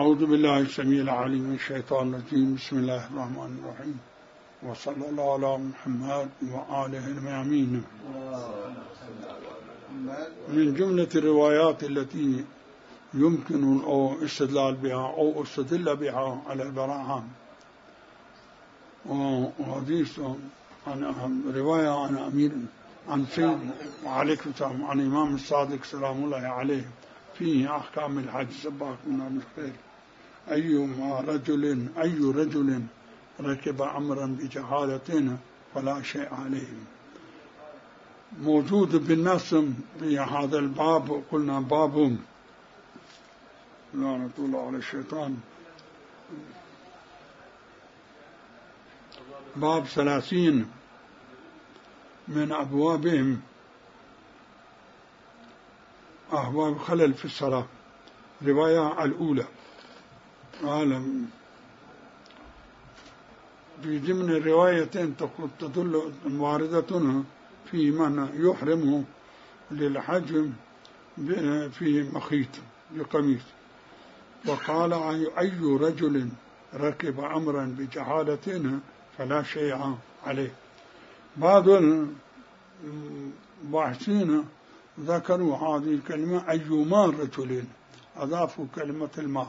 أعوذ بالله السميع العليم من الشيطان الرجيم. بسم الله الرحمن الرحيم، وصلى الله على محمد وآله الميامين. من جملة الروايات التي يمكن الاستدلال بها أو استدل بها على البراءة وحديث عن رواية عن أمير عن سيد وعليكم السلام عن إمام الصادق سلام الله عليه فيه أحكام الحج سباقنا بالخير. أي رجل ركب أمرا بجهالة فلا شيء عليه. موجود بالنص في هذا الباب. قلنا باب لعنة الله على الشيطان، باب 30 من أبوابهم أبواب خلل في الصلاة. رواية الأولى عالم في ضمن الروايتين تدل واردة في من يحرم للحج في مخيط بقميص. وقال أي رجل ركب أمرا بجهالة فلا شيء عليه. بعض الباحثين ذكروا هذه الكلمة أيما رجل، أضافوا كلمة الماء.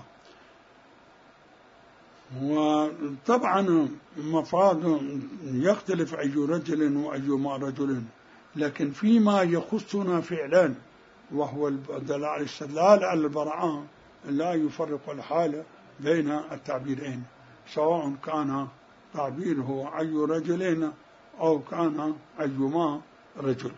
وطبعا مفاد يختلف أي رجل وأيما رجل، لكن فيما يخصنا فعلا وهو الاستدلال على البراءة لا يفرق الحال بين التعبيرين، سواء كان تعبيره أي رجل أو كان أيما رجل.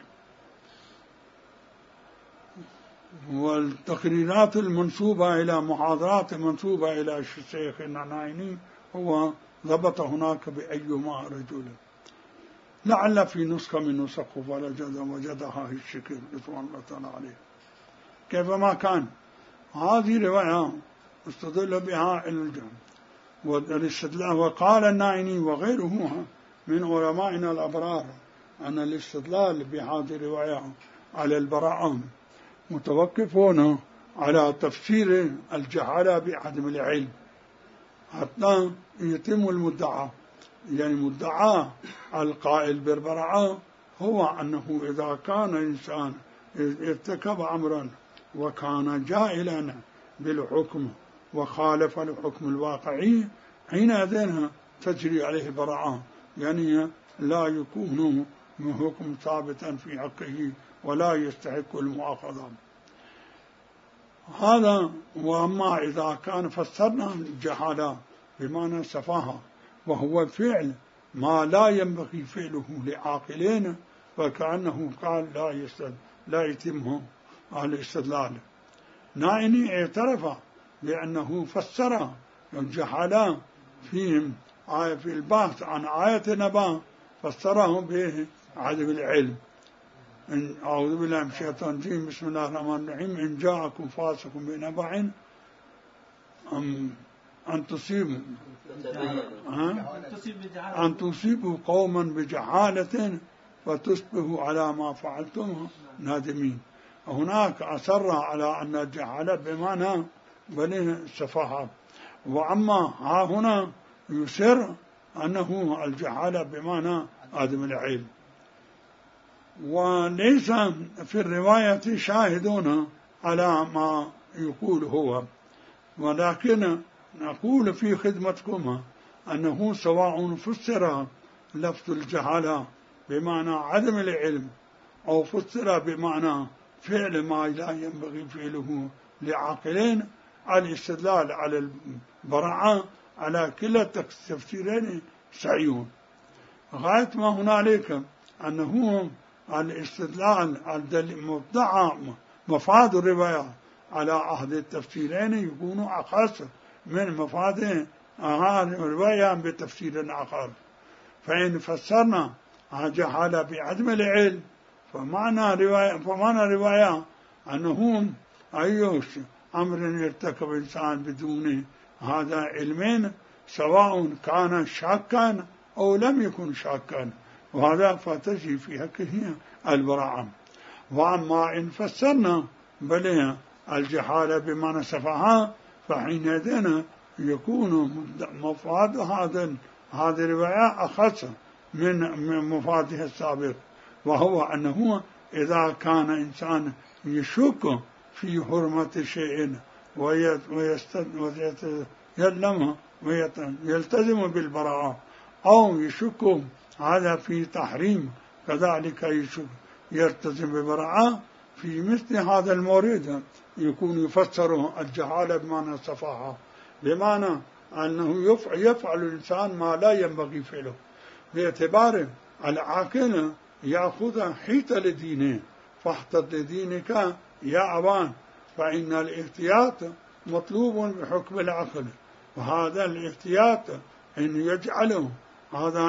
والتقريرات المنسوبة إلى محاضرات المنسوبة إلى الشيخ النعيني هو ضبط هناك بأيما رجل، لعل في نسخة من نسخه وجدها الشيخ رضوان الله تعالى عليه. كيفما كان هذه رواية استدل بها الاستدلال. وقال النعيني وغيره من علمائنا الأبرار أن الاستدلال بهذه الرواية على البراءة متوقفون على تفسير الجهالة بعدم العلم حتى يتم المدعى. يعني مدعى القائل بالبراءة هو أنه إذا كان إنسان ارتكب أمرا وكان جاهلا بالحكم وخالف الحكم الواقعي، حينئذ تجري عليه براءة، يعني لا يكون من حكم ثابتا في حقه ولا يستحق المؤاخذة. هذا. وأما إذا كان فسرنا الجهالة بمعنى سفاهة وهو فعل ما لا ينبغي فعله لعاقلين، فكأنه قال لا يتم الاستدلال. نائني اعترف بأنه فسر الجهالة في البحث عن آية نبأ فسره بعدم العلم. أعوذ بالله من الشيطان الرجيم. بسم الله الرحمن الرحيم. إن جاءكم فاسق بنبأ أن تصيبوا قوما بجهالة فتصبحوا على ما فعلتم نادمين. هناك أصر على أن الجهالة بمعنى بني السفاهة، وأما ها هنا يسر أنه الجهالة بمعنى عدم العلم. وليس في الرواية شاهدون على ما يقول هو، ولكن نقول في خدمتكم أنه سواء فسر لفظ الجهالة بمعنى عدم العلم أو فسر بمعنى فعل ما لا ينبغي فعله لعاقلين، الاستدلال على البراءة على كلا التفسيرين سعيون. غاية ما هنالك أنه الاستدلال مبدع مفاد الرواية على أحد التفسيرين يكون أخص من مفاد الرواية بتفسير آخر. فإن فسرنا جهالة بعدم العلم فمعنى رواية أنه أي أمر يرتكب إنسان بدون هذا علمين، سواء كان شاكا أو لم يكن شاكا، وهذا فتجي في حقه البراءة. وأما إن فسرنا بل الجهالة بمعنى سفاهة فحينئذ يكون مفاد هذه الرواية أخص من مفادها السابق، وهو أنه إذا كان إنسان يشك في حرمة شيء ويلتزم بالبراءة، أو يشك هذا في تحريم كذلك يشك يلتزم بالبراءة، في مثل هذا المورد يكون يفسر الجهالة بمعنى السفاهة، بمعنى أنه يفعل الإنسان ما لا ينبغي فعله، باعتبار العاقل يأخذ حيط لدينه، فاحتط لدينك يا أبان، فإن الاحتياط مطلوب بحكم العقل، وهذا الاحتياط إن يجعله هذا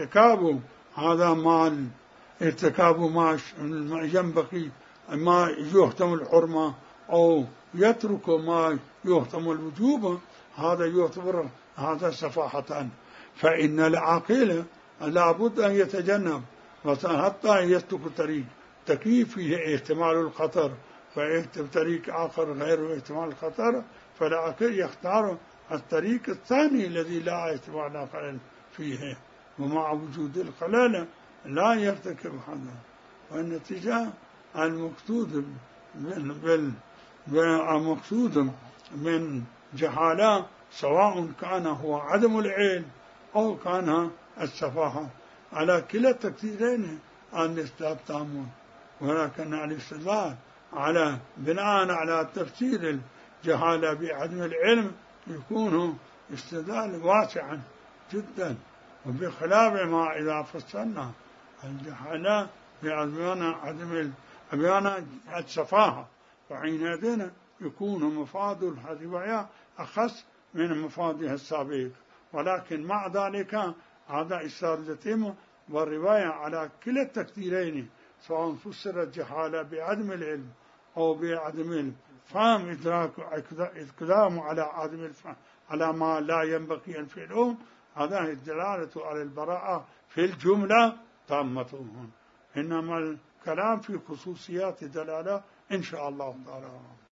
ارتكاب ما ينبغي ما يهتم الحرمة، أو يترك ما يهتم الوجوب، هذا يعتبر هذا سفاهة. فإن العاقل لابد أن يتجنب مثلا حتى يسلك الطريق تكييف فيه احتمال الخطر، طريق آخر غير احتمال الخطر، فالعاقل يختار الطريق الثاني الذي لا احتمال الخلل فيه، ومع وجود الخلل لا يرتكب هذا. والنتيجة المقصود من جهالة سواء كان هو عدم العلم أو كان السفاهة، على كلا التقديرين الاستدلال تام، ولكن الاستدلال على بناء على تفسير الجهالة بعدم العلم يكون استدلال واسعا جدا، وبخلاف ما إذا فسرنا الجهالة بمعنى السفاهة، فحينئذ يكون مفاد الرواية أخص من مفادها السابق. ولكن مع ذلك هذا إسرار يتم، والرواية على كلا التقديرين سواء فسر الجهالة بعدم العلم أو بعدم الفهم، إدراك إقدام على عدم الفهم على ما لا ينبغي أن فعله، هذا الدلالة على البراءة في الجملة تامة. إنما الكلام في خصوصيات الدلالة إن شاء الله تعالى.